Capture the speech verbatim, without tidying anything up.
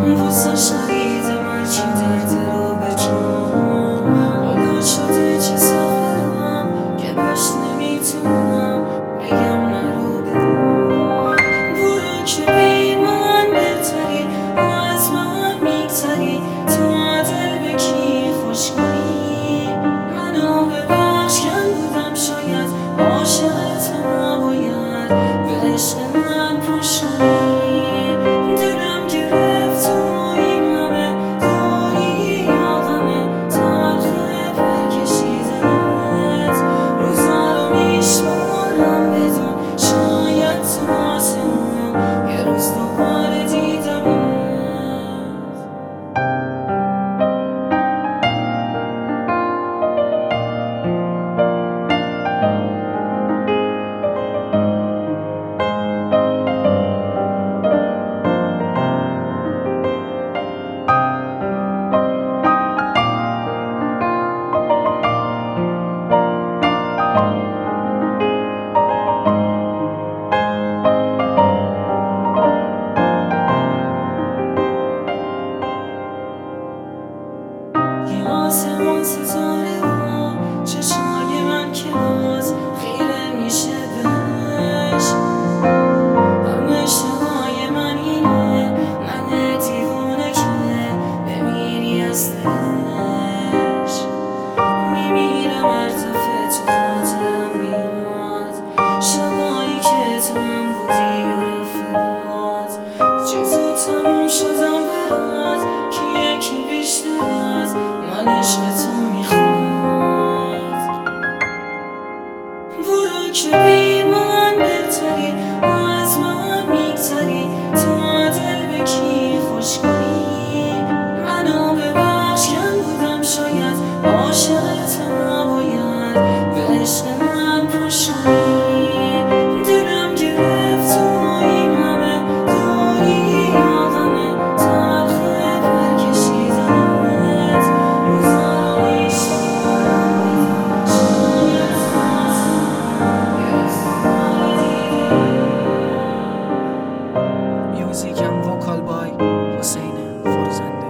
واسه شدید من چی درد رو بجام حالا شده چه سفرم که بش نمیتونم بگم نرو برو برو که بی من بهتری و از من میگذری تو دل به کی خوش کنی منو ببخش کم بودم شاید عاشقت نباید به عشق من پوش کنی دلم گرفت تو این همه داری یا غمه تلخه برکشیدنت روزا رو میشمارم بدون شاید تو آسمون یه روز دوباره دیدمت آسمان ستاره با چشمای من که باز خیره میشه بهش همه شبای من اینه من دیوونه که بمیری از دلش میمیرم ارتفه تو خاطرم میاد شبایی که تو من بودی و رفت چطور تموم شدم برات که یکی بیشتر از من عشق تو میخواد برو که بی من بهتری و از من میگذری تو دل به کی خوش کنی منو ببخش کم بودم شاید عاشقت نباید به عشق من پوش کنی دلم گرفت تو این همه داری یا غمه تلخه برکشیدنت روزا رو میشمارم بدون شاید تو آسمون یه روز دوباره دیدمت Music and vocal by Hussein Forzandi.